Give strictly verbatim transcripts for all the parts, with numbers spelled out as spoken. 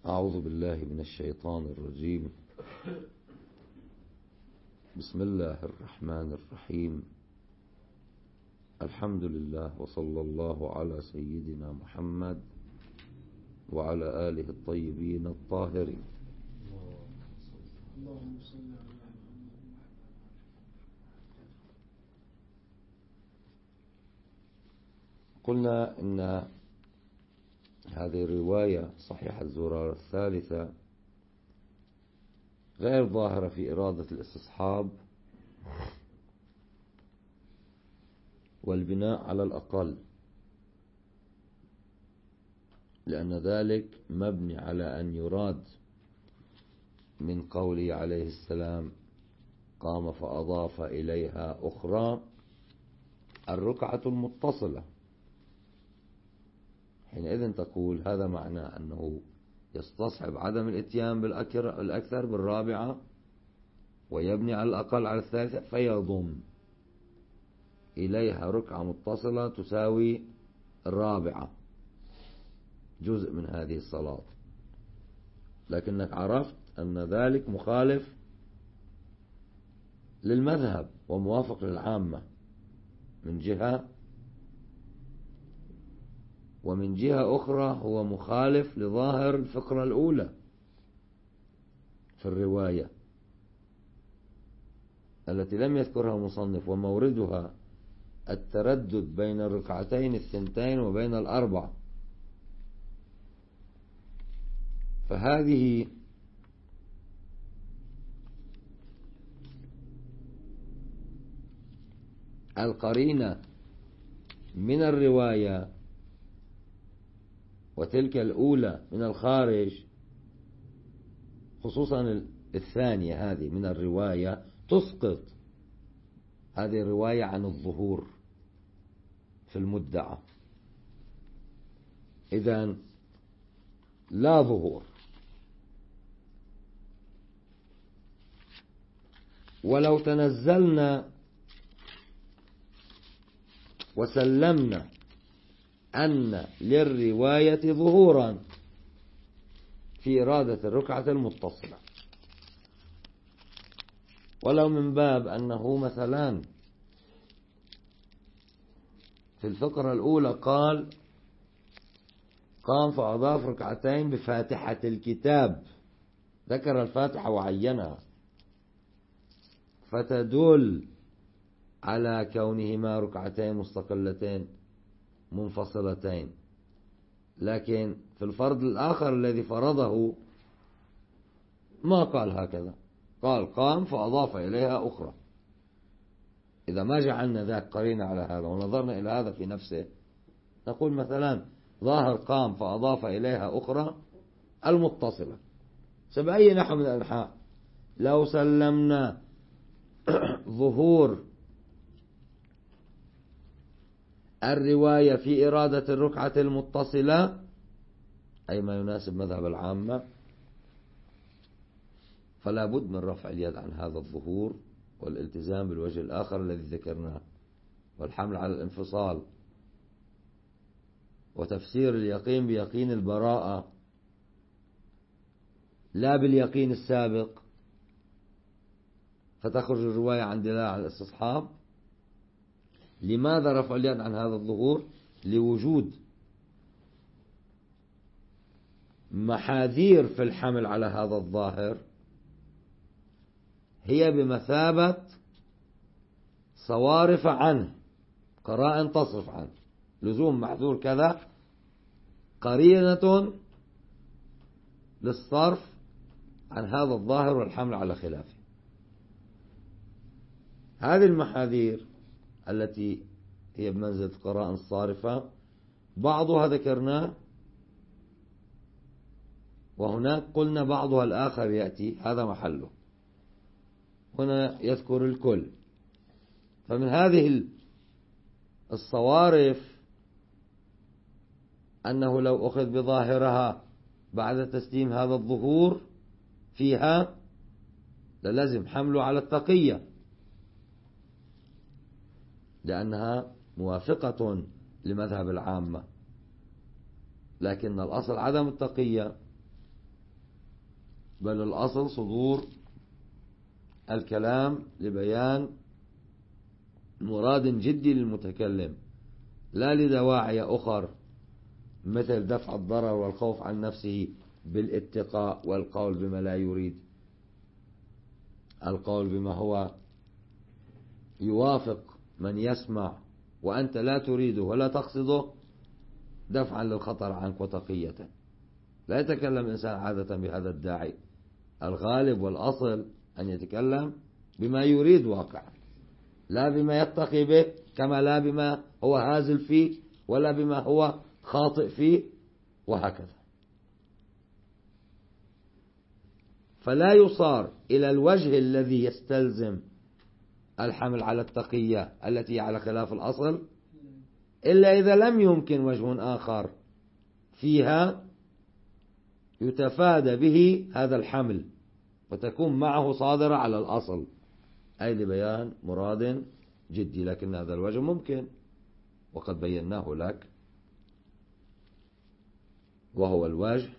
أعوذ بالله من الشيطان الرجيم. بسم الله الرحمن الرحيم. الحمد لله وصلى الله على سيدنا محمد وعلى آله الطيبين الطاهرين. اللهم صل على قلنا إن هذه الرواية صحيح الزرار الثالثة غير ظاهرة في إرادة الاستصحاب والبناء على الأقل، لأن ذلك مبني على أن يراد من قوله عليه السلام قام فأضاف إليها أخرى الركعة المتصلة. حينئذ تقول هذا معناه أنه يستصحب عدم الاتيان بالأكثر بالرابعة ويبني على الأقل على الثالثة، فيضم إليها ركعة متصلة تساوي الرابعة جزء من هذه الصلاة. لكنك عرفت أن ذلك مخالف للمذهب وموافق للعامة من جهة، ومن جهة أخرى هو مخالف لظاهر الفقرة الأولى في الرواية التي لم يذكرها المصنف، وموردها التردد بين الركعتين الثنتين وبين الأربع. فهذه القرينة من الرواية وتلك الأولى من الخارج، خصوصا الثانية هذه من الرواية، تسقط هذه الرواية عن الظهور في المدعى. إذن لا ظهور. ولو تنزلنا وسلمنا أن للرواية ظهورا في إرادة الركعة المتصلة، ولو من باب أنه مثلا في الفقرة الأولى قال قام فأضاف ركعتين بفاتحة الكتاب، ذكر الفاتحة وعينها، فتدل على كونهما ركعتين مستقلتين منفصلتين. لكن في الفرض الآخر الذي فرضه ما قال هكذا، قال قام فأضاف إليها أخرى. إذا ما جعلنا ذاك قرينة على هذا ونظرنا إلى هذا في نفسه، نقول مثلا ظاهر قام فأضاف إليها أخرى المتصلة بأي نحو من الأنحاء. لو سلمنا ظهور الرواية في إرادة الركعة المتصلة، أي ما يناسب مذهب العامة، فلا بد من رفع اليد عن هذا الظهور والالتزام بالوجه الآخر الذي ذكرناه، والحمل على الانفصال، وتفسير اليقين بيقين البراءة لا باليقين السابق، فتخرج الرواية عن دلالة على الاستصحاب. لماذا رفع اليد عن هذا الظهور؟ لوجود محاذير في الحمل على هذا الظاهر هي بمثابة صوارف عنه، قرائن تصرف عنه. لزوم محذور كذا قرينة للصرف عن هذا الظاهر والحمل على خلافه. هذه المحاذير التي هي بمنزلة قرائن صارفة بعضها ذكرناه، وهناك قلنا بعضها الآخر يأتي، هذا محله. هنا يذكر الكل. فمن هذه الصوارف أنه لو أخذ بظاهرها بعد تسليم هذا الظهور فيها للازم حمله على التقية، لأنها موافقة لمذهب العامة. لكن الأصل عدم التقية، بل الأصل صدور الكلام لبيان مراد جدي للمتكلم، لا لدواعي أخر مثل دفع الضرر والخوف عن نفسه بالاتقاء والقول بما لا يريد، القول بما هو يوافق من يسمع وأنت لا تريده ولا تقصده دفعا للخطر عنك وتقية. لا يتكلم الإنسان عادة بهذا الداعي، الغالب والأصل أن يتكلم بما يريد واقعا، لا بما يتقي به، كما لا بما هو هازل فيه ولا بما هو خاطئ فيه، وهكذا. فلا يصار إلى الوجه الذي يستلزم الحمل على التقية التي على خلاف الأصل إلا إذا لم يمكن وجه آخر فيها يتفادى به هذا الحمل وتكون معه صادرة على الأصل، أي لبيان مراد جدي. لكن هذا الوجه ممكن وقد بيناه لك، وهو الوجه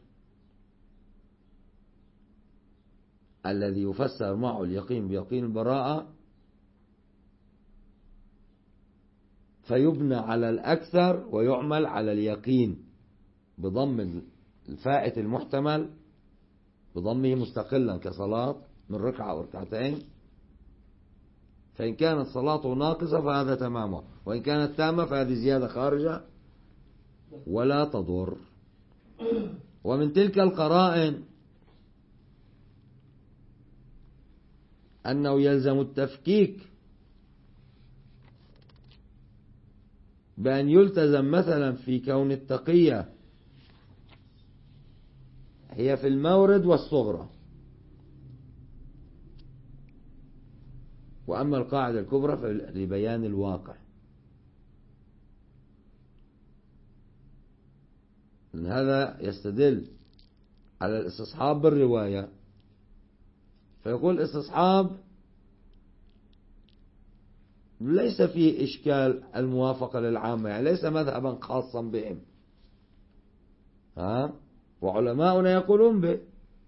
الذي يفسر معه اليقين بيقين البراءة فيبنى على الأكثر ويعمل على اليقين بضم الفائت المحتمل، بضمه مستقلا كصلاة من ركعة أو ركعتين، فإن كانت صلاته ناقصة فهذا تمامه، وإن كانت تامة فهذه زيادة خارجة ولا تضر. ومن تلك القرائن أنه يلزم التفكيك بأن يلتزم مثلا في كون التقية هي في المورد والصغرى، وأما القاعدة الكبرى فلبيان الواقع. من هذا يستدل على الاستصحاب بالرواية، فيقول استصحاب ليس فيه إشكال الموافقة للعامة، يعني ليس مذهبا خاصا بهم، ها، وعلماؤنا يقولون به.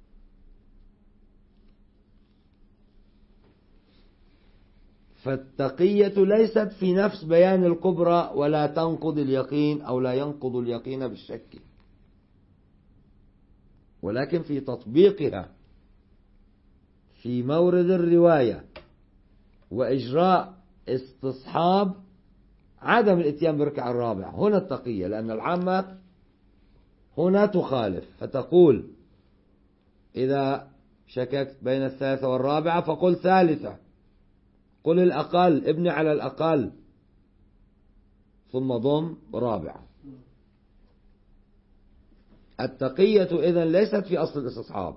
فالتقية ليست في نفس بيان الكبرى ولا تنقض اليقين أو لا ينقض اليقين بالشك، ولكن في تطبيقها في مورد الرواية وإجراء استصحاب عدم الاتيان بركعة الرابعة، هنا التقية، لأن العامة هنا تخالف فتقول إذا شككت بين الثالثة والرابعة فقل ثالثة، قل الأقل، ابني على الأقل، ثم ضم رابعة. التقية إذن ليست في أصل الاستصحاب،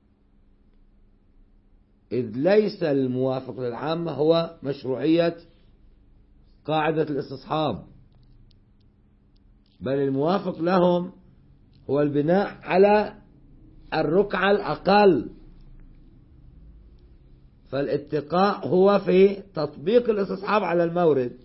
إذ ليس الموافق للعامة هو مشروعية قاعدة الاستصحاب، بل الموافق لهم هو البناء على الركعة الأقل. فالاتقاء هو في تطبيق الاستصحاب على المورد،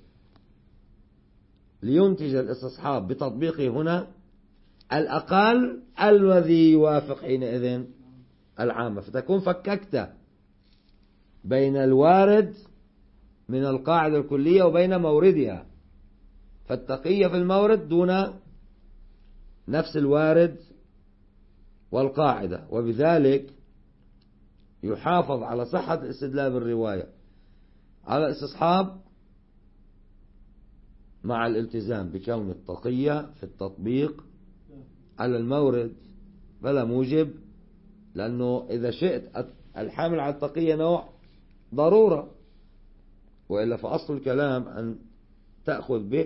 لينتج الاستصحاب بتطبيقه هنا الأقل الذي يوافق حينئذ العامة، فتكون فككت بين الوارد من القاعدة الكلية وبين موردها، فالتقية في المورد دون نفس الوارد والقاعدة، وبذلك يحافظ على صحة الاستدلال بالرواية على الاستصحاب مع الالتزام بكون التقية في التطبيق على المورد فلا موجب، لأنه إذا شئت الحامل على التقية نوع ضرورة، وإلا فأصل الكلام أن تأخذ به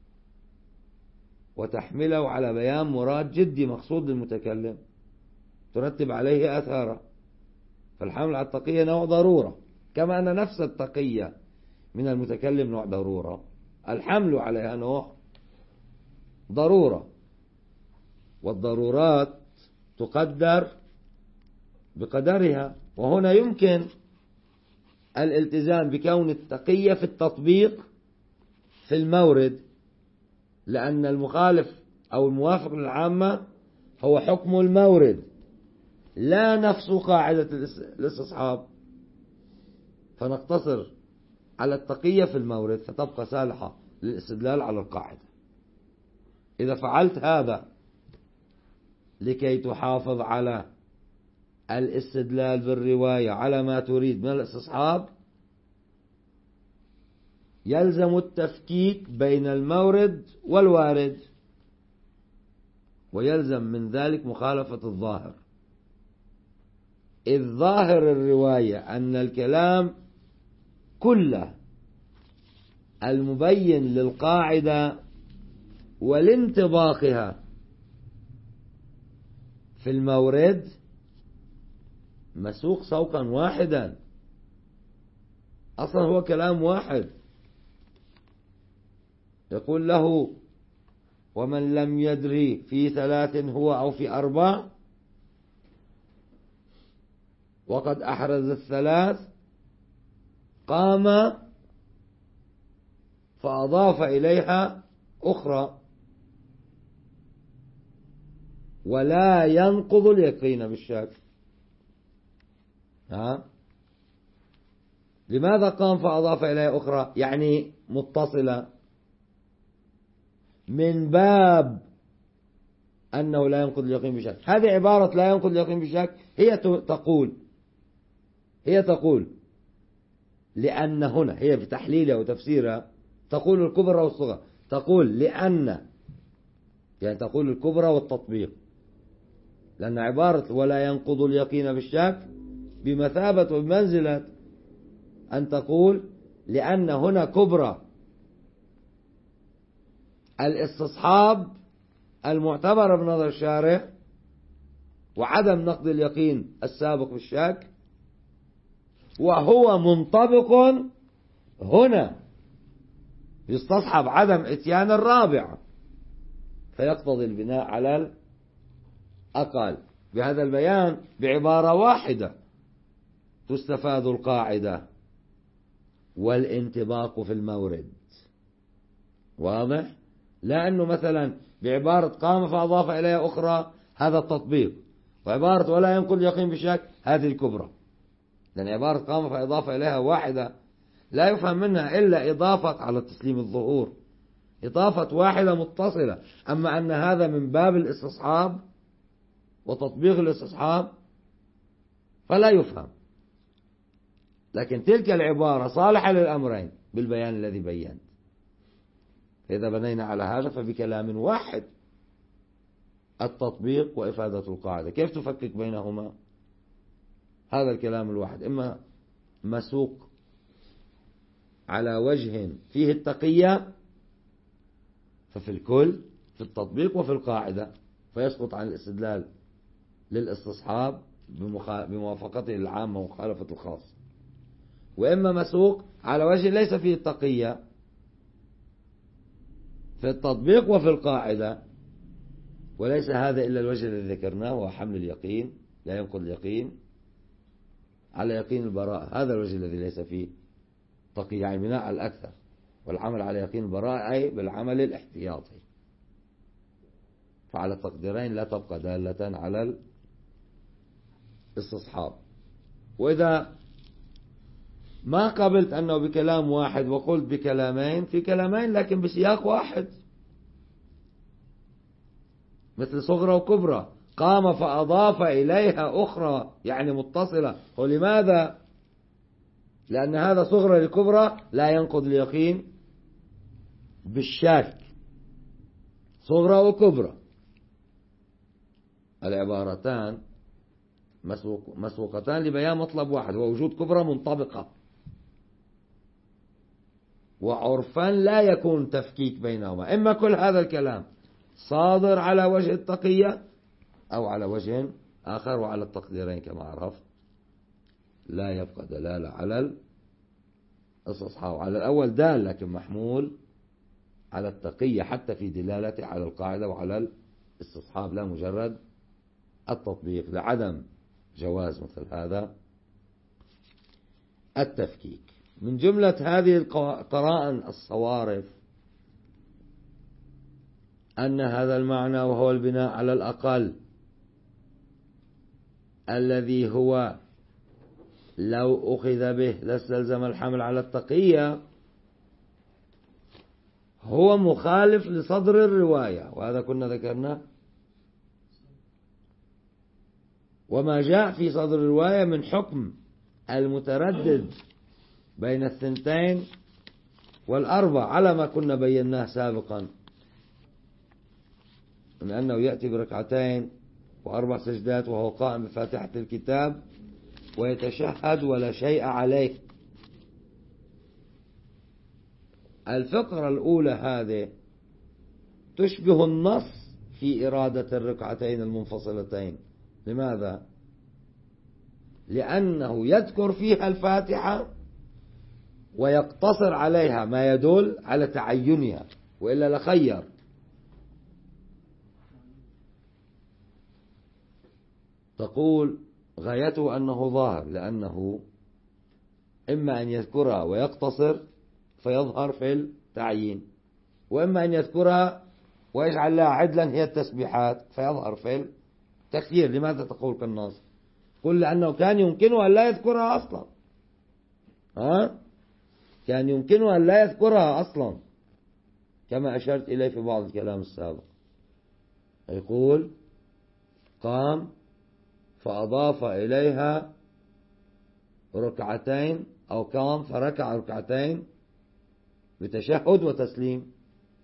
وتحمله على بيان مراد جدي مقصود للمتكلم ترتب عليه أثاره، فالحمل على التقية نوع ضرورة، كما أن نفس التقية من المتكلم نوع ضرورة، الحمل عليها نوع ضرورة، والضرورات تقدر بقدرها. وهنا يمكن الالتزام بكون التقية في التطبيق في المورد، لأن المخالف أو الموافق للعامة هو حكم المورد، لا نفس قاعدة الاستصحاب، فنقتصر على التقية في المورد فتبقى صالحة للاستدلال على القاعدة. إذا فعلت هذا لكي تحافظ على الاستدلال بالرواية على ما تريد من الاستصحاب، يلزم التفكيك بين المورد والوارد، ويلزم من ذلك مخالفة الظاهر، إذ ظاهر الرواية أن الكلام كله المبين للقاعدة ولانطباقها في المورد مسوق سوقا واحدا، أصلا هو كلام واحد. يقول له: ومن لم يدري في ثلاث هو أو في أربع، وقد أحرز الثلاث قام فأضاف إليها أخرى، ولا ينقض اليقين بالشك. ها؟ لماذا قام فأضاف إليها أخرى؟ يعني متصلة، من باب أنه لا ينقض اليقين بشك. هذه عبارة لا ينقض اليقين بشك هي تقول هي تقول لأن هنا، هي في تحليلها وتفسيرها تقول الكبرى والصغرى، تقول لأن، يعني تقول الكبرى والتطبيق، لأن عبارة ولا ينقض اليقين بالشك بمثابة وبمنزلة أن تقول لأن هنا كبرى الاستصحاب المعتبر بنظر الشارع وعدم نقض اليقين السابق بالشك، وهو منطبق هنا يستصحب عدم اتيان الرابع، فيقتضي البناء على الأقل. بهذا البيان بعبارة واحدة تستفاد القاعدة والانطباق في المورد. واضح؟ لا أنه مثلا بعبارة قام فأضاف إليها أخرى هذا التطبيق، وعبارة ولا ينقل اليقين بشك هذه الكبرى، لأن عبارة قام فأضاف إليها واحدة لا يفهم منها إلا إضافة على التسليم الظهور، إضافة واحدة متصلة. أما أن هذا من باب الاستصحاب وتطبيق الاستصحاب فلا يفهم، لكن تلك العبارة صالحة للأمرين بالبيان الذي بينت. إذا بنينا على هذا فبكلام واحد التطبيق وإفادة القاعدة. كيف تفكك بينهما؟ هذا الكلام الواحد إما مسوق على وجه فيه التقية ففي الكل في التطبيق وفي القاعدة، فيسقط عن الاستدلال للاستصحاب بموافقته للعامة ومخالفة الخاص، وإما مسوق على وجه ليس فيه التقية في التطبيق وفي القاعدة، وليس هذا إلا الوجه الذي ذكرناه وهو حمل اليقين لا ينقض اليقين على يقين البراءة. هذا الوجه الذي ليس فيه تقية، يعني بناء على الأكثر، والعمل على يقين البراءة أي بالعمل الاحتياطي. فعلى التقديرين لا تبقى دالة على الاستصحاب. وإذا ما قبلت أنه بكلام واحد وقلت بكلامين، في كلامين لكن بسياق واحد، مثل صغرى وكبرى، قام فأضاف إليها أخرى يعني متصلة. ولماذا؟ لأن هذا صغرى لكبرى لا ينقض اليقين بالشك، صغرى وكبرى العبارتان مسوق مسوقتان لبيان مطلب واحد، هو وجود كبرى منطبقة، وعرفا لا يكون تفكيك بينهما، إما كل هذا الكلام صادر على وجه التقية أو على وجه آخر، وعلى التقديرين كما عرفت لا يبقى دلالة على الاستصحاب. على الأول دال لكن محمول على التقية حتى في دلالته على القاعدة وعلى الاستصحاب، لا مجرد التطبيق، لعدم جواز مثل هذا التفكيك. من جملة هذه القرائن الصوارف أن هذا المعنى وهو البناء على الأقل الذي هو لو أخذ به لاستلزم الحمل على التقية هو مخالف لصدر الرواية، وهذا كنا ذكرناه. وما جاء في صدر الرواية من حكم المتردد بين الثنتين والأربع على ما كنا بيناه سابقا من أنه يأتي بركعتين وأربع سجدات وهو قائم بفاتحة الكتاب ويتشهد ولا شيء عليه. الفقرة الأولى هذه تشبه النص في إرادة الركعتين المنفصلتين. لماذا؟ لأنه يذكر فيها الفاتحة ويقتصر عليها ما يدل على تعينها، وإلا لخير. تقول غايته أنه ظاهر، لأنه إما أن يذكرها ويقتصر فيظهر في التعيين، وإما أن يذكرها ويجعل لها عدلا هي التسبيحات فيظهر في التكثير. لماذا تقول كالنص؟ قل لأنه كان يمكنه أن لا يذكرها أصلا. ها؟ كان يمكنه أن لا يذكرها أصلا كما أشرت إليه في بعض الكلام السابق. يقول قام فأضاف إليها ركعتين، أو قام فركع ركعتين بتشهد وتسليم،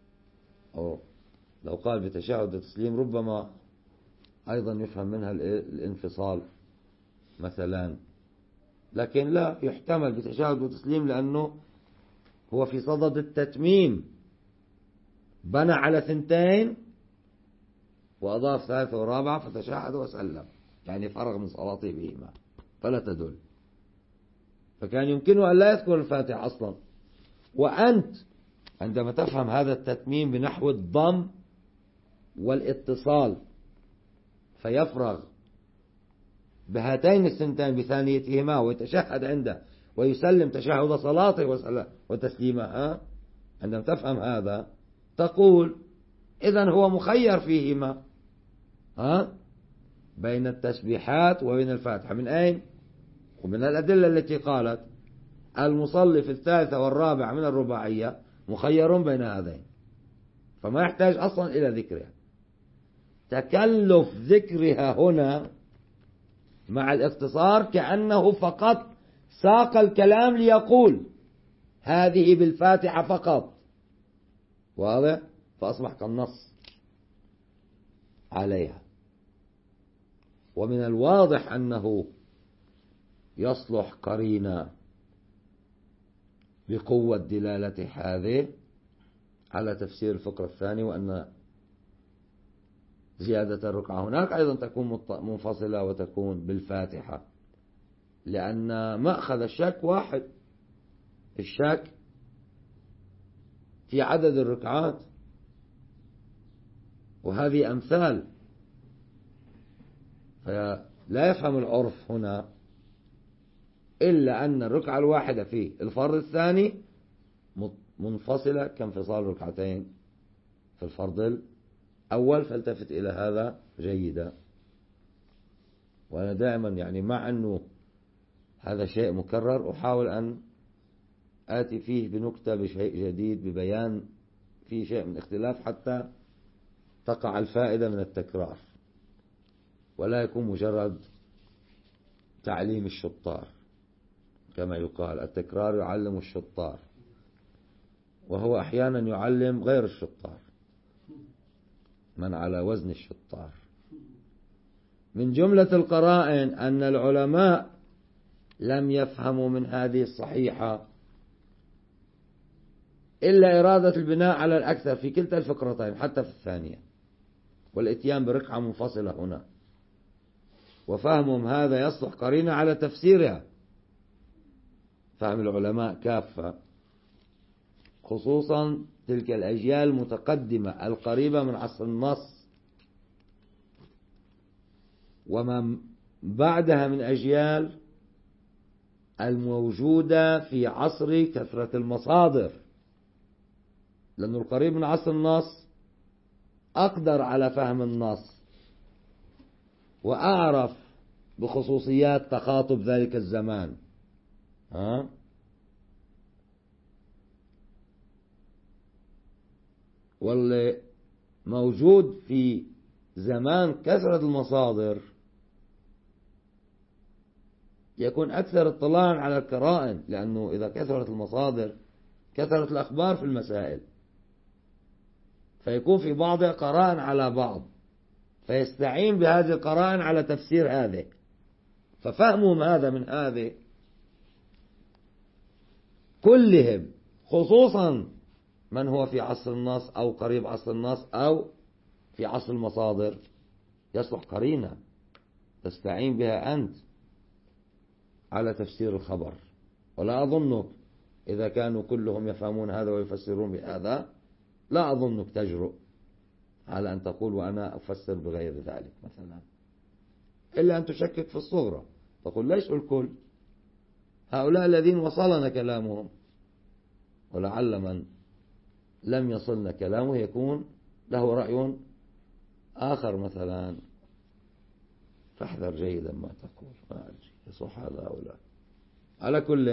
أو لو قال بتشهد وتسليم ربما أيضا يفهم منها الانفصال مثلا، لكن لا يحتمل بتشهد وتسليم لأنه هو في صدد التتميم، بنى على ثنتين وأضاف ثالثة ورابعة فتشهد وسلم، يعني فرغ من صلاته بهما فلا تدل. فكان يمكنه أن لا يذكر الفاتحة أصلا. وأنت عندما تفهم هذا التتميم بنحو الضم والاتصال فيفرغ بهاتين الثنتين بثانيتهما ويتشهد عنده ويسلم تشهد صلاته وتسليمها، عندما تفهم هذا تقول إذن هو مخير فيهما، ها، بين التسبيحات وبين الفاتحة. من أين؟ ومن الأدلة التي قالت المصلي في الثالثة والرابعة من الرباعية مخير بين هذين، فما يحتاج أصلا إلى ذكرها. تكلف ذكرها هنا مع الاختصار كأنه فقط ساق الكلام ليقول هذه بالفاتحة فقط، واضح؟ فأصبح كالنص عليها. ومن الواضح أنه يصلح قرينة بقوة دلالة هذه على تفسير الفقرة الثانية، وأن زيادة الركعة هناك أيضا تكون منفصلة وتكون بالفاتحة، لأن مأخذ الشك واحد، الشك في عدد الركعات، وهذه أمثال، فلا يفهم العرف هنا إلا أن الركعة الواحدة في الفرض الثاني منفصلة كانفصال ركعتين في الفرض الأول. فالتفت إلى هذا جيدا. وأنا دائما يعني مع أنه هذا شيء مكرر أحاول أن آتي فيه بنكتة بشيء جديد ببيان فيه شيء من اختلاف حتى تقع الفائدة من التكرار ولا يكون مجرد تعليم الشطار كما يقال. التكرار يعلم الشطار، وهو أحيانا يعلم غير الشطار، من على وزن الشطار. من جملة القرائن أن العلماء لم يفهموا من هذه الصحيحة إلا إرادة البناء على الأكثر في كلتا الفقرتين حتى في الثانية، والإتيان بركعة منفصلة هنا. وفهمهم هذا يصلح قرينة على تفسيرها، فهم العلماء كافة، خصوصا تلك الأجيال المتقدمة القريبة من عصر النص، وما بعدها من أجيال الموجودة في عصر كثرة المصادر، لأن القريب من عصر النص أقدر على فهم النص وأعرف بخصوصيات تخاطب ذلك الزمان. ها؟ واللي موجود في زمان كثرة المصادر يكون أكثر اطلاعا على القرائن، لأنه إذا كثرت المصادر كثرت الأخبار في المسائل، فيكون في بعضها قرائن على بعض، فيستعين بهذه القرائن على تفسير هذه. ففهمهم هذا من هذه كلهم، خصوصا من هو في عصر النص أو قريب عصر النص أو في عصر المصادر، يصلح قرينة تستعين بها أنت على تفسير الخبر. ولا أظنك إذا كانوا كلهم يفهمون هذا ويفسرون بهذا، لا أظنك تجرؤ على أن تقول وأنا أفسر بغير ذلك مثلا، إلا أن تشكك في الصغرى، تقول ليس الكل، هؤلاء الذين وصلنا كلامهم، ولعل من لم يصلنا كلامه يكون له رأي آخر مثلا، فاحذر جيدا ما تقول، ما أدري يصح هذا أو لا. على كل،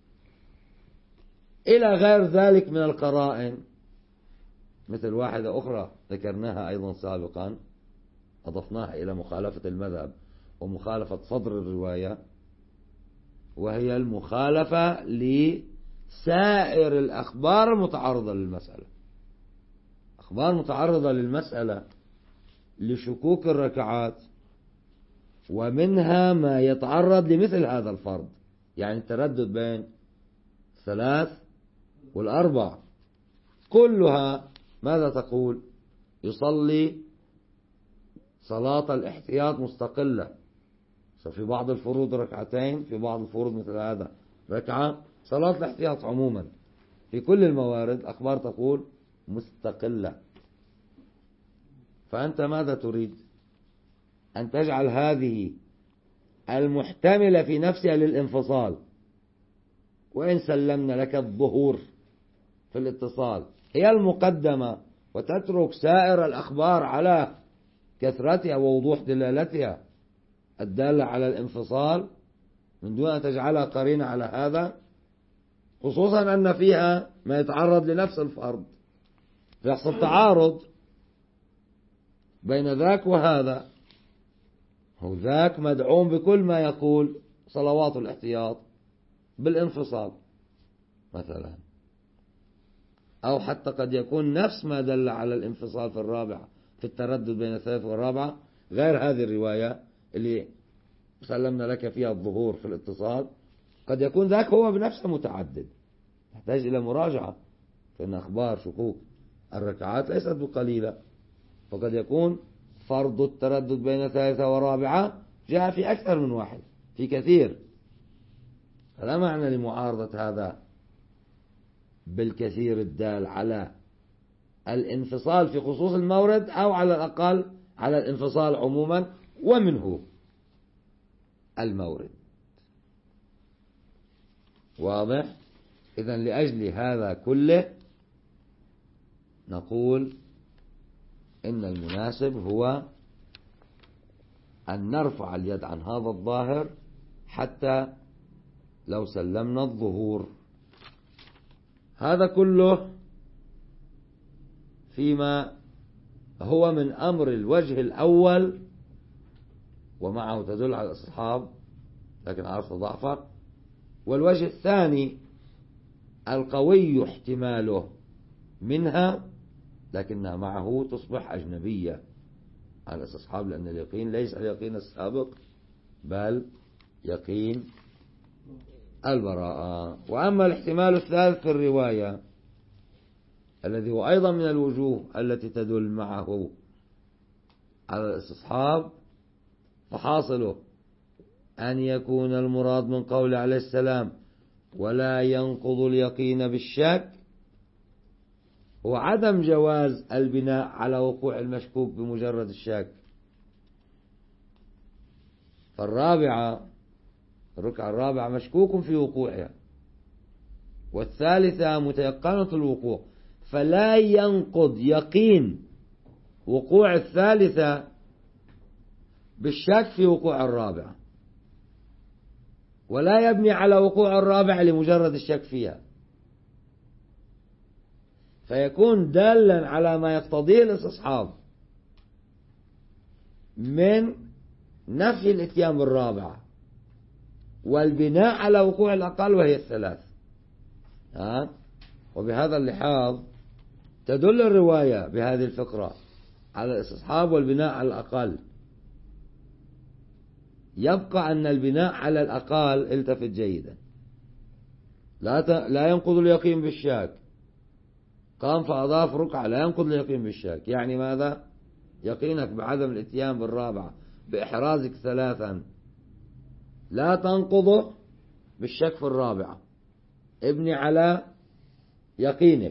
إلى غير ذلك من القرائن، مثل واحدة أخرى ذكرناها أيضا سابقا، أضفناها إلى مخالفة المذهب ومخالفة صدر الرواية، وهي المخالفة لسائر الأخبار المتعرضة للمسألة. أخبار متعرضة للمسألة لشكوك الركعات، ومنها ما يتعرض لمثل هذا الفرض، يعني التردد بين ثلاث والأربع، كلها ماذا تقول؟ يصلي صلاة الاحتياط مستقلة، ففي بعض الفروض ركعتين، في بعض الفروض مثل هذا ركعة. صلاة الاحتياط عموما في كل الموارد أخبار تقول مستقلة. فأنت ماذا تريد؟ أن تجعل هذه المحتملة في نفسها للانفصال، وإن سلمنا لك الظهور في الاتصال هي المقدمة، وتترك سائر الأخبار على كثرتها ووضوح دلالتها الدالة على الانفصال من دون أن تجعلها قرينة على هذا، خصوصا أن فيها ما يتعرض لنفس الفرض، فيحصل تعارض بين ذاك وهذا. هو ذاك مدعوم بكل ما يقول صلوات الاحتياط بالانفصال مثلا، أو حتى قد يكون نفس ما دل على الانفصال في الرابعة، في التردد بين الثالث والرابعة، غير هذه الرواية اللي سلمنا لك فيها الظهور في الاتصال، قد يكون ذاك هو بنفسه متعدد، يحتاج إلى مراجعة، فإن أخبار شكوك الركعات ليست بقليلة، فقد يكون فرض التردد بين ثالثة ورابعة جاء في أكثر من واحد، في كثير، فلا معنى لمعارضة هذا بالكثير الدال على الانفصال في خصوص المورد، أو على الأقل على الانفصال عموما ومنه المورد. واضح؟ إذن لأجل هذا كله نقول إن المناسب هو أن نرفع اليد عن هذا الظاهر حتى لو سلمنا الظهور. هذا كله فيما هو من أمر الوجه الأول، ومعه تدل على الأصحاب لكن عرفت ضعفه. والوجه الثاني القوي احتماله منها لكنها معه تصبح أجنبية على الأصحاب، لأن اليقين ليس اليقين السابق بل يقين البراءة. وأما الاحتمال الثالث في الرواية الذي هو أيضا من الوجوه التي تدل معه على الاستصحاب، فحاصله أن يكون المراد من قول عليه السلام ولا ينقض اليقين بالشك وعدم جواز البناء على وقوع المشكوك بمجرد الشك. فالرابعة الركعة الرابعة مشكوك في وقوعها، والثالثة متيقنة الوقوع، فلا ينقض يقين وقوع الثالثة بالشك في وقوع الرابعة، ولا يبني على وقوع الرابع لمجرد الشك فيها، فيكون دالا على ما يقتضيه الاستصحاب من نفي الاتيان بالرابعة والبناء على وقوع الأقل وهي الثلاث. ها؟ وبهذا اللحاظ تدل الرواية بهذه الفقرة على الاستصحاب والبناء على الأقل. يبقى أن البناء على الأقل، التفت جيدا، لا ت... لا ينقض اليقين بالشاك. قام فأضاف ركعة لا ينقض اليقين بالشاك، يعني ماذا؟ يقينك بعدم الاتيان بالرابعة بإحرازك ثلاثا لا تنقضه بالشك في الرابعة. ابني على يقينك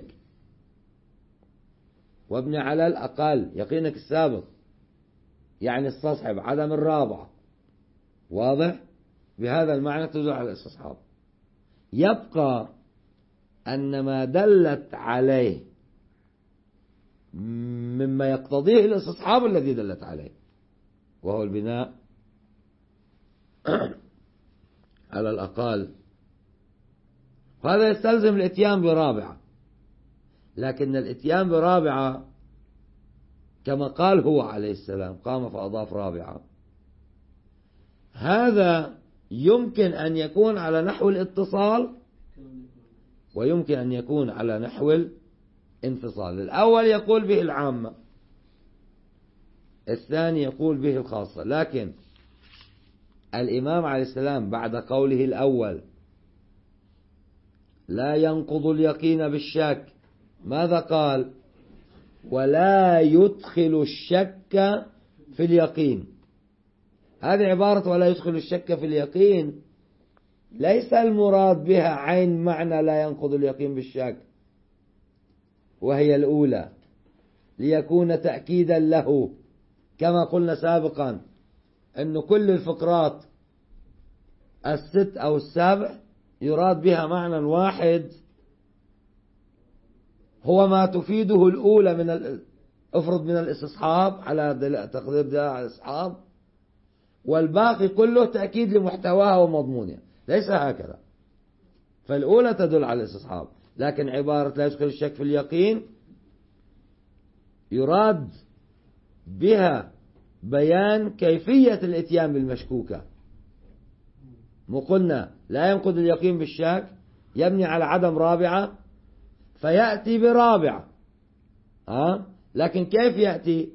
وابني على الأقل يقينك السابق، يعني استصحب عدم الرابعة. واضح؟ بهذا المعنى تدل على الاستصحاب. يبقى أن ما دلت عليه مما يقتضيه الاستصحاب الذي دلت عليه، وهو البناء على الأقل، وهذا يستلزم الاتيان برابعة. لكن الاتيان برابعة كما قال هو عليه السلام، قام فأضاف رابعة، هذا يمكن أن يكون على نحو الاتصال ويمكن أن يكون على نحو الانفصال. الأول يقول به العامة، الثاني يقول به الخاصة. لكن الإمام عليه السلام بعد قوله الأول لا ينقض اليقين بالشك، ماذا قال؟ ولا يدخل الشك في اليقين. هذه عبارة ولا يدخل الشك في اليقين ليس المراد بها عين معنى لا ينقض اليقين بالشك، وهي الأولى، ليكون تأكيدا له، كما قلنا سابقا أن كل الفقرات الست أو السابع يراد بها معنى واحد، هو ما تفيده الأولى من ال... افرض من الاستصحاب على تقدير دلالة على الاستصحاب، والباقي كله تأكيد لمحتواها ومضمونها، ليس هكذا. فالأولى تدل على الاستصحاب، لكن عبارة لا يدخل الشك في اليقين يراد بها بيان كيفية الاتيان بالمشكوكة. وقلنا لا ينقض اليقين بالشك، يبني على عدم رابعة فيأتي برابعة. ها؟ لكن كيف يأتي؟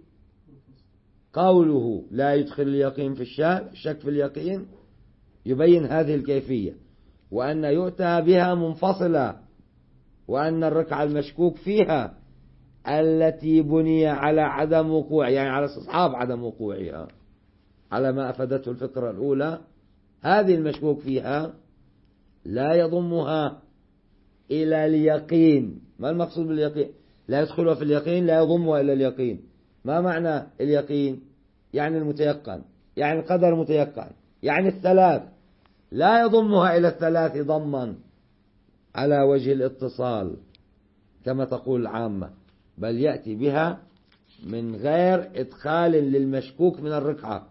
قوله لا يدخل اليقين في الشك، الشك في اليقين، يبين هذه الكيفية، وأن يؤتى بها منفصلة، وأن الركعة المشكوك فيها التي بني على عدم وقوع، يعني على استصحاب عدم وقوعها، على ما أفادته الفكرة الأولى، هذه المشكوك فيها لا يضمها إلى اليقين. ما المقصود باليقين؟ لا يدخلها في اليقين، لا يضمها إلى اليقين. ما معنى اليقين؟ يعني المتيقن، يعني القدر المتيقن، يعني الثلاث، لا يضمها إلى الثلاث ضما على وجه الاتصال كما تقول العامة، بل يأتي بها من غير إدخال للمشكوك من الركعة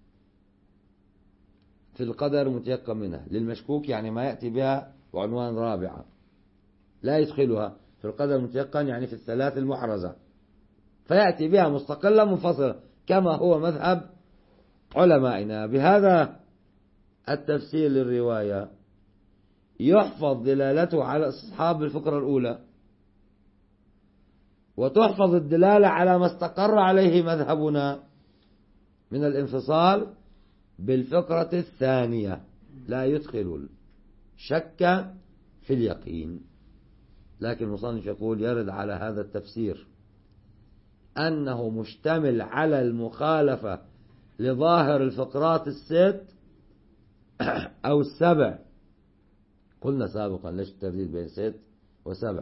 في القدر المتيقن منها. للمشكوك يعني ما يأتي بها بعنوان رابعة، لا يدخلها في القدر المتيقن يعني في الثلاث المحرزة، فيأتي بها مستقلة منفصلة كما هو مذهب علمائنا. بهذا التفسير للرواية يحفظ دلالته على استصحاب الفكرة الأولى، وتحفظ الدلالة على ما استقر عليه مذهبنا من الانفصال بالفكرة الثانية، لا يدخل الشك في اليقين. لكن المصنف يقول يرد على هذا التفسير أنه مشتمل على المخالفة لظاهر الفقرات الست أو السبع. قلنا سابقا ليش الترديد بين ست وسبع؟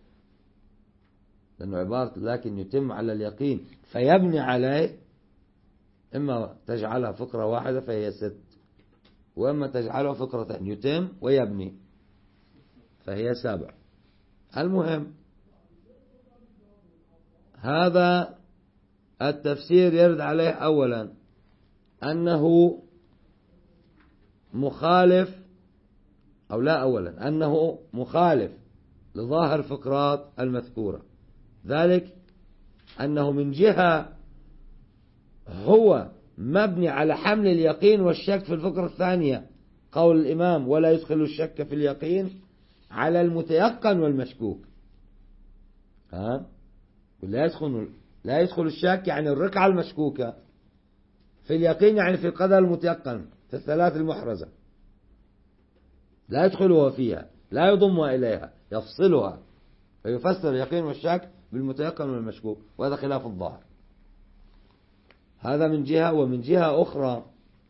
لأنه عبارة لكن يتم على اليقين فيبني عليه، إما تجعلها فقرة واحدة فهي ست، وإما تجعلها فقرتين يتم ويبني فهي سبع. المهم هذا التفسير يرد عليه أولا أنه مخالف أو لا أولا أنه مخالف لظاهر الفقرات المذكورة، ذلك أنه من جهة هو مبني على حمل اليقين والشك في الفقرة الثانية، قول الإمام ولا يدخل الشك في اليقين على المتيقن والمشكوك. ها؟ لا يدخل لا يدخل الشك يعني الركعة المشكوكة، في اليقين يعني في القدر المتيقن في الثلاث المحرزة، لا يدخلها فيها، لا يضمها إليها، يفصلها، فيفسر اليقين والشك بالمتيقن والمشكوك، وهذا خلاف الظاهر. هذا من جهة. ومن جهة أخرى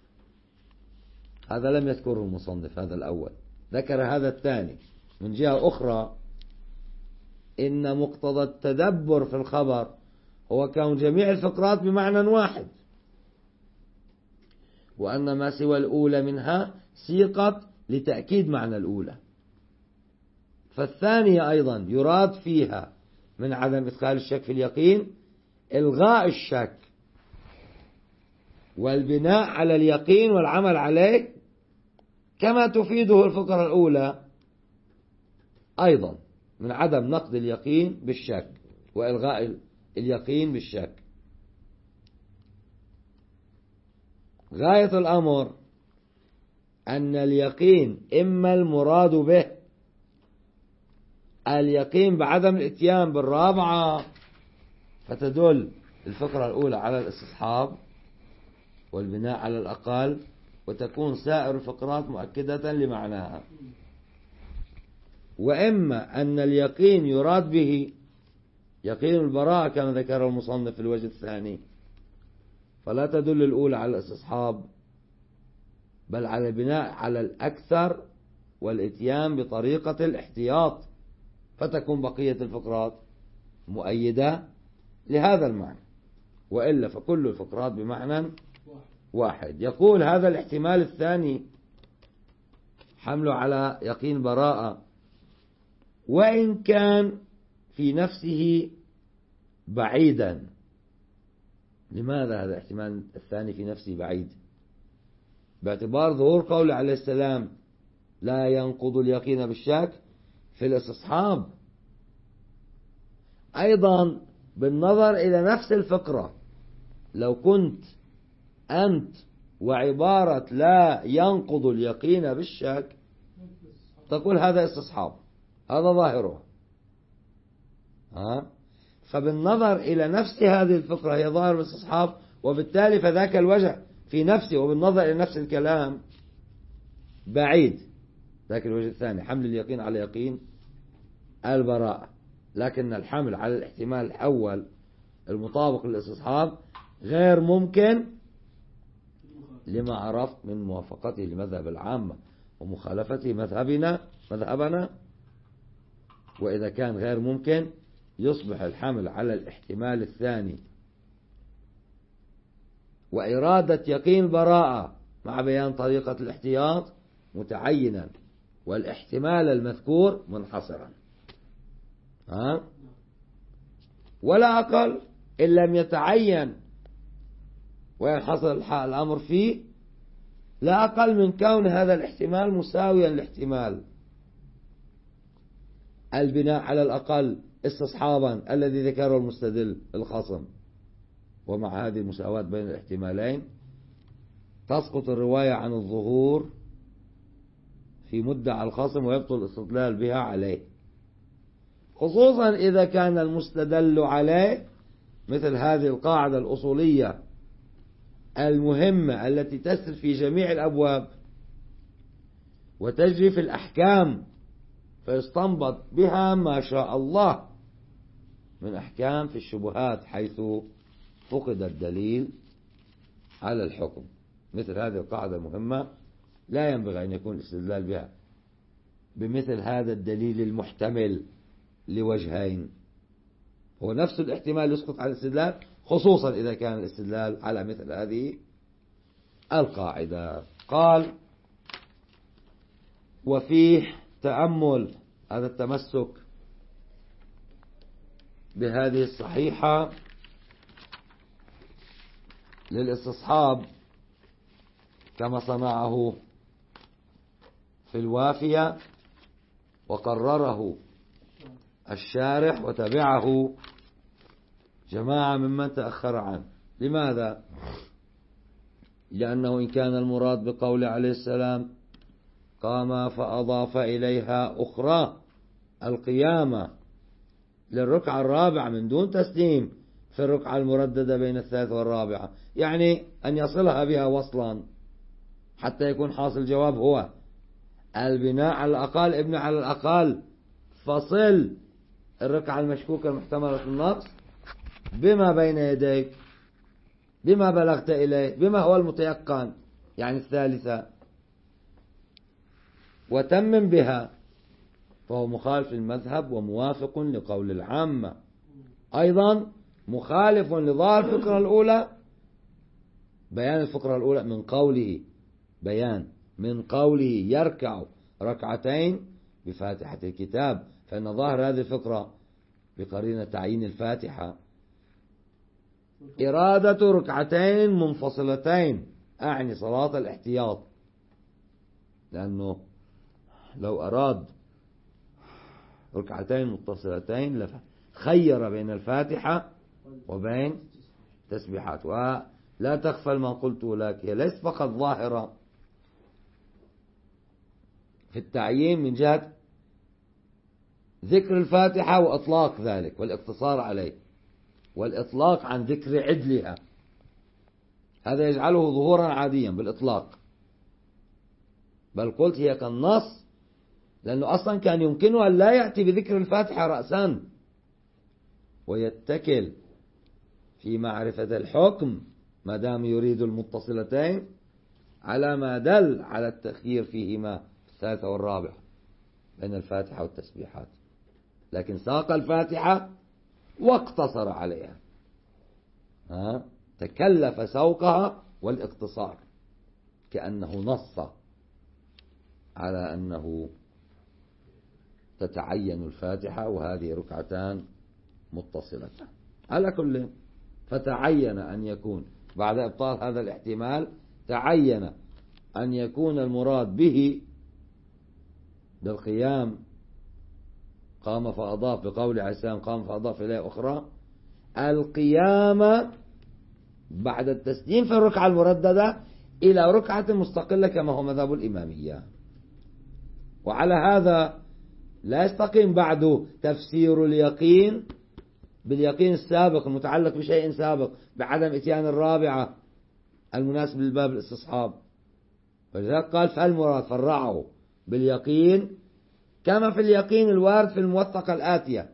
هذا لم يذكره المصنف، هذا الأول ذكر هذا الثاني. من جهة أخرى إن مقتضى التدبر في الخبر هو كون جميع الفقرات بمعنى واحد، وأن ما سوى الأولى منها سيقت لتأكيد معنى الأولى. فالثانية أيضا يراد فيها من عدم إدخال الشك في اليقين إلغاء الشك والبناء على اليقين والعمل عليه، كما تفيده الفقرة الأولى أيضا من عدم نقد اليقين بالشك وإلغاء اليقين بالشك. غاية الأمر أن اليقين إما المراد به اليقين بعدم الاتيان بالرابعة، فتدل الفقرة الأولى على الاستصحاب والبناء على الأقل، وتكون سائر الفقرات مؤكدة لمعناها. وإما أن اليقين يراد به يقين البراءة كما ذكر المصنف في الوجه الثاني، فلا تدل الأولى على الاستصحاب بل على البناء على الأكثر والاتيان بطريقة الاحتياط، فتكون بقية الفقرات مؤيدة لهذا المعنى، وإلا فكل الفقرات بمعنى واحد. يقول هذا الاحتمال الثاني حمله على يقين براءة وإن كان في نفسه بعيدا. لماذا هذا الاحتمال الثاني في نفسه بعيد؟ باعتبار ظهور قوله عليه السلام لا ينقض اليقين بالشك في الاستصحاب. أيضا بالنظر إلى نفس الفقرة، لو كنت أنت وعبارة لا ينقض اليقين بالشك تقول هذا استصحاب، هذا ظاهره. ها؟ فبالنظر إلى نفس هذه الفقرة هي ظاهر الاستصحاب، وبالتالي فذاك الوجه في نفسه، وبالنظر إلى نفس الكلام بعيد ذاك الوجه الثاني حمل اليقين على يقين البراءة. لكن الحمل على الاحتمال الأول المطابق للاستصحاب غير ممكن لما عرفت من موافقته لمذهب العامة ومخالفته مذهبنا مذهبنا. وإذا كان غير ممكن يصبح الحمل على الاحتمال الثاني وإرادة يقين براءة مع بيان طريقة الاحتياط متعينا، والاحتمال المذكور منحصرا. ها؟ ولا أقل إن لم يتعين وينحصر الأمر فيه، لا أقل من كون هذا الاحتمال مساويا لاحتمال البناء على الأقل استصحابا الذي ذكره المستدل الخصم. ومع هذه المساواة بين الاحتمالين تسقط الرواية عن الظهور في مدعى الخصم ويبطل الاستدلال بها عليه، خصوصا إذا كان المستدل عليه مثل هذه القاعدة الأصولية المهمة التي تسري في جميع الأبواب وتجري في الأحكام، فيستنبط بها ما شاء الله من أحكام في الشبهات حيث فقد الدليل على الحكم. مثل هذه القاعدة المهمة لا ينبغي أن يكون الاستدلال بها بمثل هذا الدليل المحتمل لوجهين، هو نفس الاحتمال يسقط على الاستدلال، خصوصا إذا كان الاستدلال على مثل هذه القاعدة. قال وفيه تأمل، هذا التمسك بهذه الصحيحة للاستصحاب كما صنعه في الوافية وقرره الشارح وتبعه جماعة ممن تأخر عنه. لماذا؟ لأنه إن كان المراد بقول عليه السلام قام فأضاف إليها أخرى القيامة للركعة الرابعة من دون تسليم في الركعة المرددة بين الثالثة والرابعة، يعني أن يصلها بها وصلا حتى يكون حاصل جواب هو البناء على الأقل، ابن على الأقل فصل الركعة المشكوكة المحتملة النقص بما بين يديك، بما بلغت إليه، بما هو المتيقن، يعني الثالثة، وتمم بها، فهو مخالف للمذهب وموافق لقول العامة. أيضا مخالف لظاهر الفكرة الأولى، بيان الفكرة الأولى من قوله، بيان من قوله يركع ركعتين بفاتحة الكتاب، فإن ظاهر هذه الفكرة بقرينة تعيين الفاتحة إرادة ركعتين منفصلتين، أعني صلاة الاحتياط، لأنه لو أراد ركعتين متصلتين خير بين الفاتحة وبين تسبيحات. ولا تغفل ما قلت لك، هي ليست فقط ظاهرة في التعيين من جهة ذكر الفاتحة وإطلاق ذلك والاقتصار عليه والإطلاق عن ذكر عدلها، هذا يجعله ظهورا عاديا بالإطلاق، بل قلت هي كالنص، لأنه أصلا كان يمكنه أن لا يأتي بذكر الفاتحة رأسا ويتكل في معرفة الحكم ما دام يريد المتصلتين على ما دل على التخيير فيهما الثالثة والرابعة بين الفاتحة والتسبيحات، لكن ساق الفاتحة واقتصر عليها، ها تكلف سوقها والاقتصار، كأنه نص على أنه تتعين الفاتحة وهذه ركعتان متصلتان. على كل فتعين أن يكون بعد إبطال هذا الاحتمال، تعين أن يكون المراد به بالقيام قام فأضاف بقول عليه السلام قام فأضاف إليه أخرى القيام بعد التسليم في الركعة المرددة إلى ركعة مستقلة كما هو مذهب الإمامية. وعلى هذا لا يستقيم بعده تفسير اليقين باليقين السابق المتعلق بشيء سابق بعدم إتيان الرابعة المناسب للباب الاستصحاب، ولذلك قال فالمراد فرعه باليقين كما في اليقين الوارد في الموثقة الآتية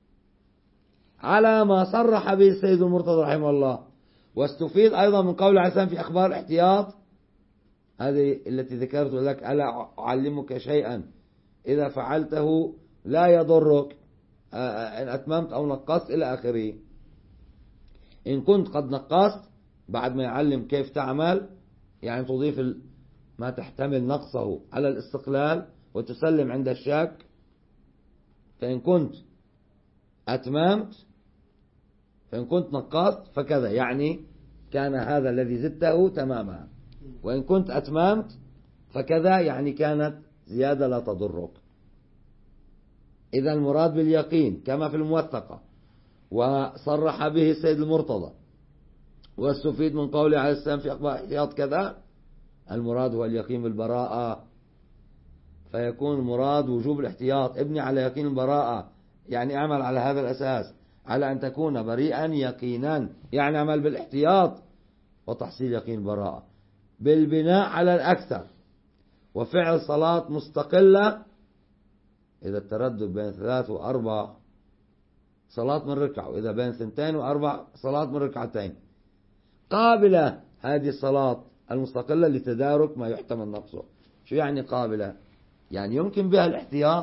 على ما صرح به السيد المرتضى رحمه الله. واستفيد أيضا من قول عليه السلام في أخبار الاحتياط هذه التي ذكرت لك ألا أعلمك شيئا إذا فعلته لا يضرك إن أتممت أو نقصت إلى آخره. إن كنت قد نقصت بعد ما يعلم كيف تعمل، يعني تضيف ما تحتمل نقصه على الاستقلال وتسلم عند الشك، فإن كنت أتممت فإن كنت نقصت فكذا، يعني كان هذا الذي زدته تماما، وإن كنت أتممت فكذا، يعني كانت زيادة لا تضرك. إذا المراد باليقين كما في الموثقة وصرح به السيد المرتضى واستفيد من قوله عليه السلام في أخبار احتياط كذا، المراد هو اليقين بالبراءة، فيكون المراد وجوب الاحتياط. ابني على يقين البراءة، يعني اعمل على هذا الأساس على أن تكون بريئا يقينا، يعني اعمل بالاحتياط وتحصيل يقين البراءة بالبناء على الأكثر وفعل صلاة مستقلة إذا التردد بين ثلاث وأربع صلاة من ركعة، وإذا بين ثنتين وأربع صلاة من ركعتين، قابلة هذه الصلاة المستقلة لتدارك ما يحتمل نقصه. شو يعني قابلة؟ يعني يمكن بها الاحتياط،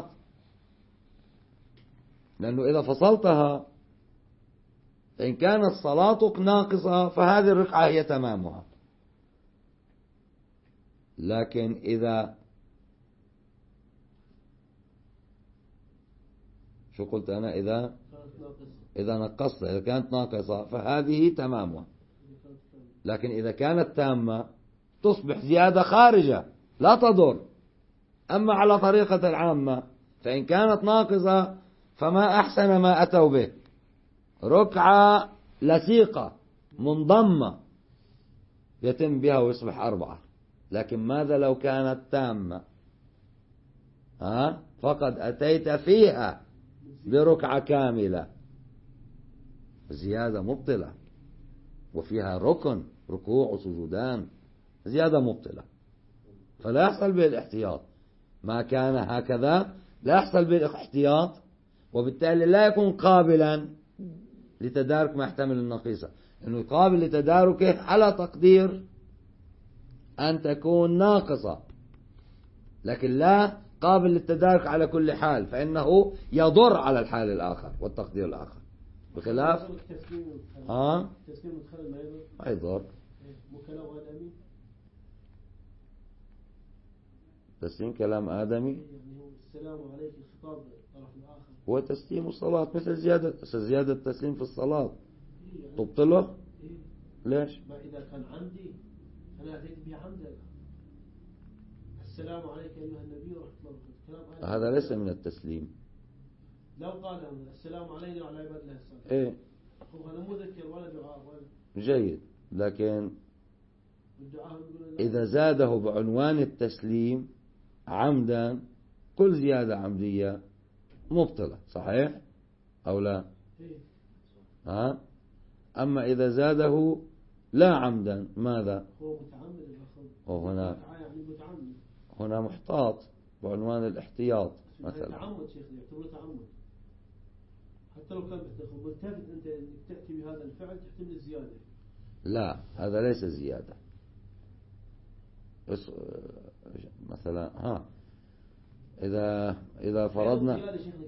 لأنه إذا فصلتها فإن كانت صلاتك ناقصة فهذه الركعة هي تمامها، لكن إذا شو قلت أنا إذا إذا نقصت، إذا كانت ناقصة فهذه تمامها، لكن إذا كانت تامة تصبح زيادة خارجة لا تضر، أما على طريقة العامة فإن كانت ناقصة فما أحسن ما أتوا به، ركعة لصيقة منضمة يتم بها ويصبح أربعة. لكن ماذا لو كانت تامة؟ ها؟ فقد أتيت فيها بركعة كاملة، زيادة مبطلة، وفيها ركن ركوع وسجودان، زيادة مبطلة، فلا يحصل به الاحتياط. ما كان هكذا لا يحصل به الاحتياط، وبالتالي لا يكون قابلا لتدارك ما يحتمل النقيصة، إنه قابل لتداركه على تقدير أن تكون ناقصة، لكن لا قابل للتدارك على كل حال، فإنه يضر على الحال الآخر والتقدير الآخر، بخلاف ها ما يضر. تسليم كلام آدمي السلام عليك الخطاب الطرف الآخر هو تسليم الصلاة، مثل زيادة زيادة التسليم في الصلاة تبطله. ليش؟ ما إذا كان عندي أنا أتيت به عمدا، السلام عليك أيها النبي ورحمة الله وبركاته، هذا ليس من التسليم. لو قال السلام علينا وعلى عباد الله الصالحين، إيه هو لا مذكر ولا دعاء ولا جيد، لكن إذا زاده بعنوان التسليم عمدا كل زيادة عمدية مبطلة، صحيح أو لا؟ ها؟ أما إذا زاده لا عمدا ماذا؟ هو متعمد. وهنا هنا محتاط بعنوان الاحتياط مثلا. تعمد شيخ يعتبر تعمد، حتى لو كان ملتفت أنت تأتي بهذا الفعل تحتمل الزيادة. لا هذا ليس زيادة. مثلا ها إذا إذا فرضنا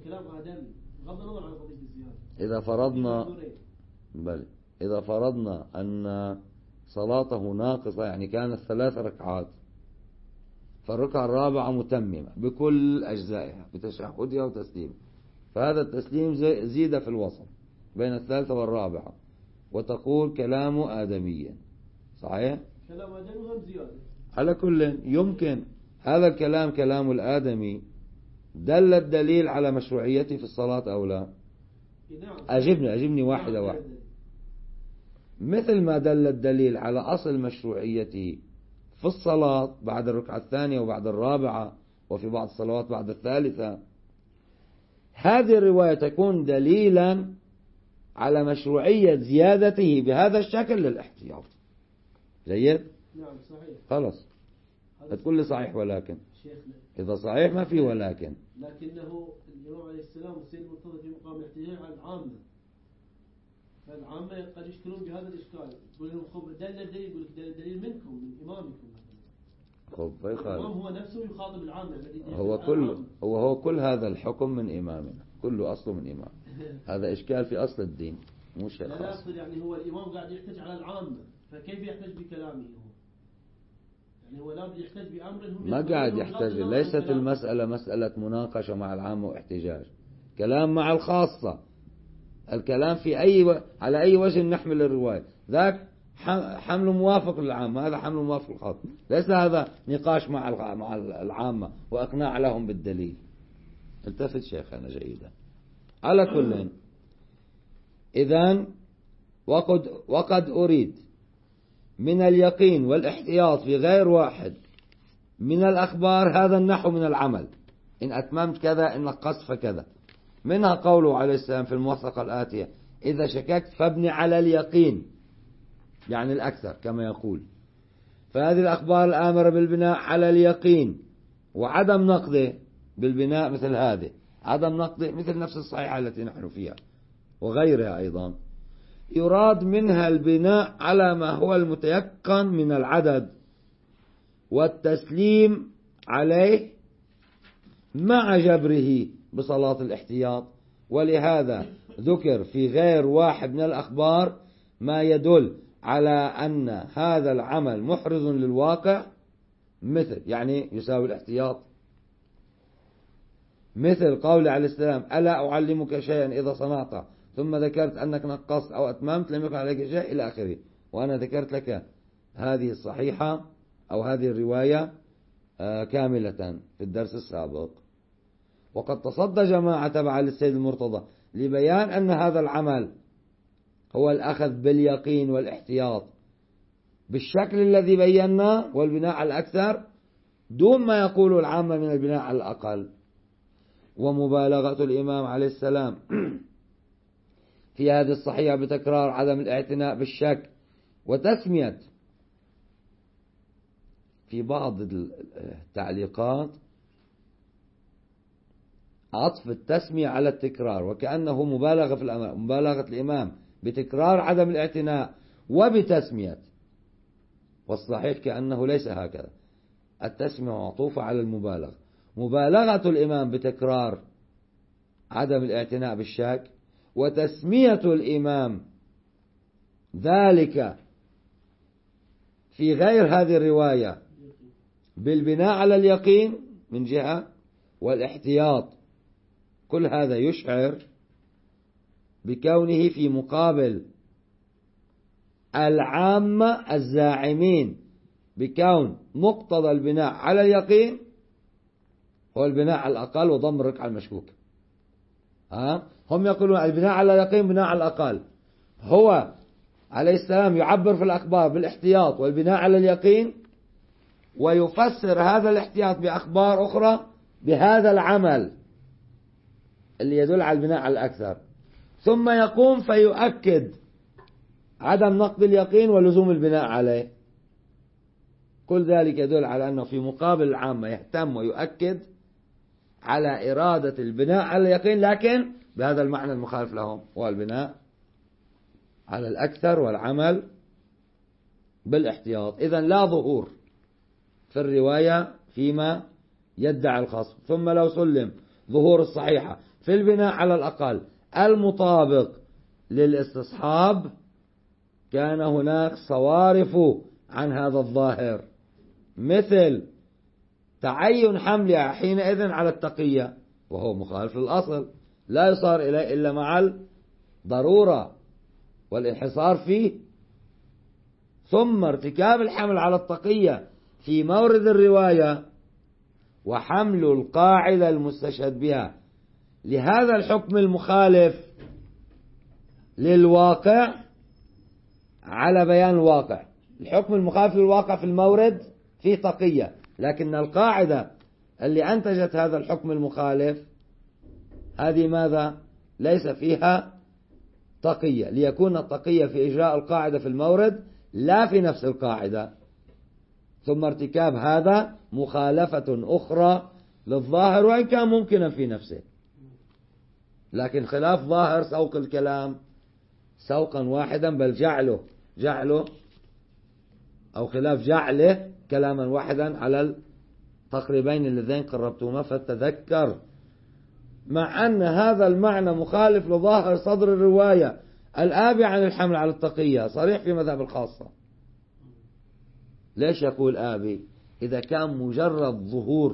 إذا فرضنا بل إذا فرضنا أن صلاته ناقصة، يعني كانت ثلاث ركعات، فالركعة الرابعة متممة بكل أجزائها بتشهدها وتسليم، فهذا التسليم زيد في الوسط بين الثالثة والرابعة، وتقول كلام آدميا، صحيح؟ كلام آدمي هم زيادة. على كل يمكن هذا الكلام كلام الآدمي دل الدليل على مشروعيته في الصلاة أو لا؟ أجبني أجبني واحدة واحدة. مثل ما دل الدليل على أصل مشروعيته في الصلاة بعد الركعة الثانية وبعد الرابعة، وفي بعض الصلوات بعد الثالثة، هذه الرواية تكون دليلا على مشروعية زيادته بهذا الشكل للاحتياط. جيد؟ نعم صحيح. خلاص تقول لي صحيح ولكن إذا صحيح ما في ولكن. لكنه الإمام عليه السلام والسيد المرتضى في مقام الاحتجاج على العامة، فالعامة قد يشكلون بهذا الإشكال، يقول لهم خب دل الدليل، يقول لك دل الدليل منكم من إمامكم. خب الإمام هو نفسه يخاطب العامة. هو كل هو هو كل هذا الحكم من إمامنا، كله أصله من إمام. هذا إشكال في أصل الدين مو شيء خاص. لا أقصد يعني هو الإمام قاعد يحتج على العامة، فكيف يحتج بكلامه هو؟ يعني هو لا يحتج بأمر ما قاعد يحتج. ليست المسألة مسألة مناقشة مع العامة واحتجاج، كلام مع الخاصة. الكلام في أي و... على أي وجه نحمل الرواية، ذاك حمل موافق للعامة، هذا حمل موافق للخاصة. ليس هذا نقاش مع الع... مع العامة وإقناع لهم بالدليل. التفت شيخنا جيدا. على كل إذن وقد وقد أريد من اليقين والاحتياط في غير واحد من الأخبار هذا النحو من العمل، إن أتممت كذا إن نقصت فكذا. منها قوله عليه السلام في الموثقة الآتية: إذا شككت فابني على اليقين، يعني الأكثر كما يقول. فهذه الأخبار الآمرة بالبناء على اليقين وعدم نقضه بالبناء مثل هذه، عدم نقضه مثل نفس الصحيحة التي نحن فيها وغيرها أيضا، يراد منها البناء على ما هو المتيقن من العدد والتسليم عليه مع جبره بصلاة الاحتياط. ولهذا ذكر في غير واحد من الأخبار ما يدل على أن هذا العمل محرز للواقع، مثل يعني يساوي الاحتياط، مثل قول عليه السلام: ألا أعلمك شيئا إذا صنعت ثم ذكرت أنك نقصت أو أتممت لم يكن عليك شيء إلى آخره. وأنا ذكرت لك هذه الصحيحة أو هذه الرواية كاملة في الدرس السابق. وقد تصدى جماعة تبع للسيد المرتضى لبيان أن هذا العمل هو الأخذ باليقين والاحتياط بالشكل الذي بينا والبناء على الأكثر دون ما يقول العامة من البناء على الأقل. ومبالغة الإمام عليه السلام في هذه الصحيحة بتكرار عدم الاعتناء بالشك وتسمية في بعض التعليقات عطف التسمية على التكرار وكأنه مبالغة في الأمر مبالغة الإمام بتكرار عدم الاعتناء وبتسمية، والصحيح كأنه ليس هكذا. التسمية معطوفة على المبالغة. مبالغة الإمام بتكرار عدم الاعتناء بالشك وتسمية الإمام ذلك في غير هذه الرواية بالبناء على اليقين من جهة والاحتياط، كل هذا يشعر بكونه في مقابل العامة الزاعمين بكون مقتضى البناء على اليقين هو البناء على الأقل وضم الركعة المشكوكة. ها؟ هم يقولون البناء على اليقين بناء على الأقل، هو عليه السلام يعبر في الأخبار بالاحتياط والبناء على اليقين ويفسر هذا الاحتياط بأخبار أخرى بهذا العمل اللي يدل على البناء على الأكثر، ثم يقوم فيؤكد عدم نقض اليقين ولزوم البناء عليه. كل ذلك يدل على أنه في مقابل العامة يهتم ويؤكد على إرادة البناء على اليقين لكن بهذا المعنى المخالف لهم والبناء على الأكثر والعمل بالاحتياط. إذن لا ظهور في الرواية فيما يدعي الخصم. ثم لو سلم ظهور الصحيحة في البناء على الأقل المطابق للاستصحاب كان هناك صوارف عن هذا الظاهر، مثل تعين حملها حينئذ على التقية وهو مخالف للأصل لا يصار إليه إلا مع الضرورة والانحصار فيه، ثم ارتكاب الحمل على التقية في مورد الرواية وحمل القاعدة المستشهد بها لهذا الحكم المخالف للواقع على بيان الواقع. الحكم المخالف للواقع في المورد فيه تقية، لكن القاعدة اللي أنتجت هذا الحكم المخالف هذه ماذا؟ ليس فيها تقية، ليكون التقية في إجراء القاعدة في المورد لا في نفس القاعدة. ثم ارتكاب هذا مخالفة أخرى للظاهر وإن كان ممكنا في نفسه، لكن خلاف ظاهر سوق الكلام سوقا واحدا، بل جعله جعله أو خلاف جعله كلاما واحدا على التقريبين اللذين قربتهما. فتذكر مع أن هذا المعنى مخالف لظاهر صدر الرواية الآبي عن الحمل على التقية صريح في مذهب الخاصة. ليش يقول آبي؟ إذا كان مجرد ظهور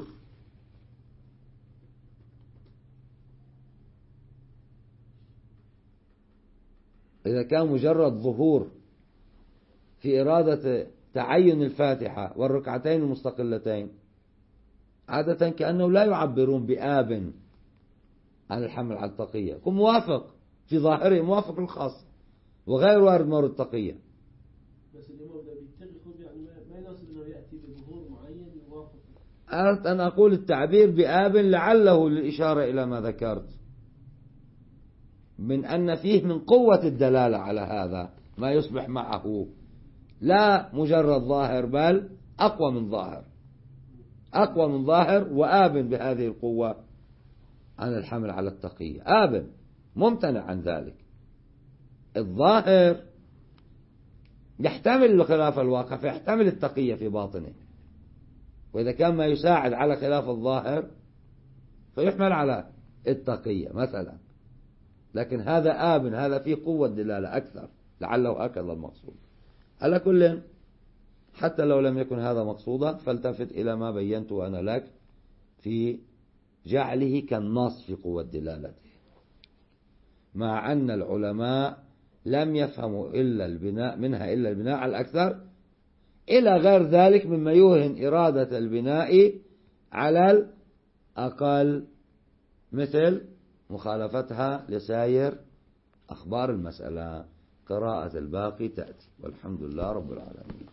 إذا كان مجرد ظهور في إرادة تعين الفاتحة والركعتين المستقلتين عادة كأنه لا يعبرون بآب عن الحمل على التقية، يكون موافق في ظاهره موافق الخاص وغير وارد مورد التقية. بس الإمام ده بيتخذ يعني ما يناسب أنه يأتي بظهور معين يوافق. أردت أن أقول التعبير بآب لعله للإشارة إلى ما ذكرت من أن فيه من قوة الدلالة على هذا ما يصبح معه لا مجرد ظاهر بل أقوى من ظاهر أقوى من ظاهر وآب بهذه القوة عن الحمل على التقية. آب ممتنع عن ذلك. الظاهر يحتمل خلاف الواقع فيحتمل التقية في باطنه، وإذا كان ما يساعد على خلاف الظاهر فيحمل على التقية مثلا، لكن هذا آب هذا فيه قوة دلالة أكثر لعله هكذا المقصود. على كل حتى لو لم يكن هذا مقصودا فالتفت إلى ما بينته أنا لك في جعله كالنص في قوة دلالته، مع أن العلماء لم يفهموا إلا البناء منها إلا البناء على الأكثر إلى غير ذلك مما يوهن إرادة البناء على الأقل، مثل مخالفتها لسائر أخبار المسألة. قراءة الباقي تأتي، والحمد لله رب العالمين.